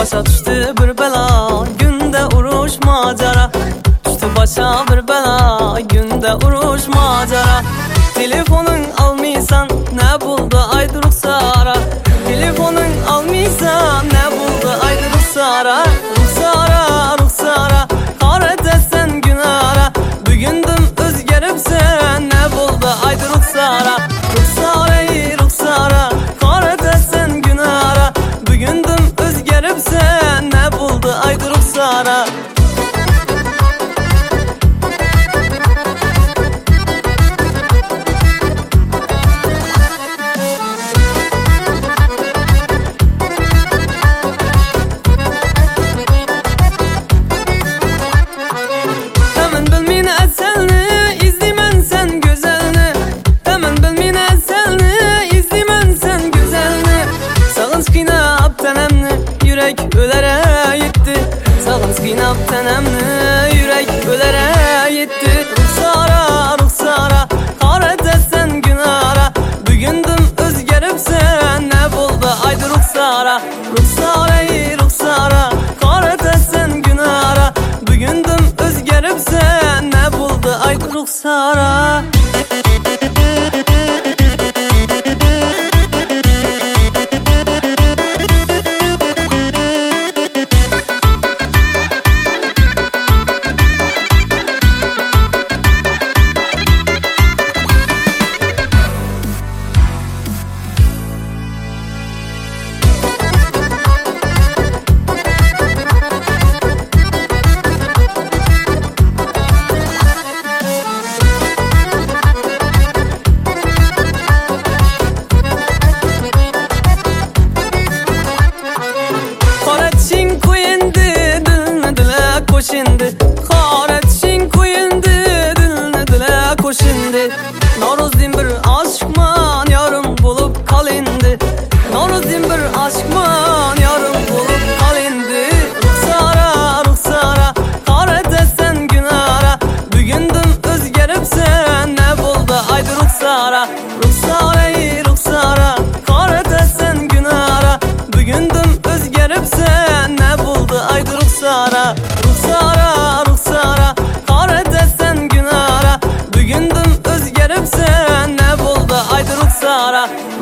başa düştü bir bela, günde uruş macera. Düştü başa bir bela, günde uruş macera. Telefonun almıysan ne buldu aydı ruhsara. Telefonun almıysan ne buldu aydı ruhsara. Ruhsara, ruhsara, kara desen gün ara. Bugündüm özgeripsen ne buldu aydı ruhsara. Ruhsara, ruhsara, kara desen gün ara. Bugündüm özgeripsen ne buldu aydı ruhsara. Ölere yetti, sağın sıkınap tenemni, yürek ölere yetti. Ruhsara, ruhsara, kara desen gün ara. Bugündüm özgeripsen ne buldu aydı ruhsara. Ruhsara, ruhsara, kara desen gün ara. Bugündüm özgeripsen ne buldu aydı ruhsara. Koşindi, karetşin koyindi, dilini dile koşindi. Noruzdim bir aşkman yarım bulup kalindi. Noruzdim bir aşkman yarım bulup kalindi. Ruhsara, ruhsara, kara desen gün ara. Bugündüm özgeripsen ne buldu aydı ruhsara. Ruhsara, ruhsara, kara desen gün ara. Bugündüm özgeripsen ne buldu aydı ruhsara. Ruhsara, ruhsara, kara desen gün ara. Bugündüm özgeripsen ne buldu aydı ruhsara.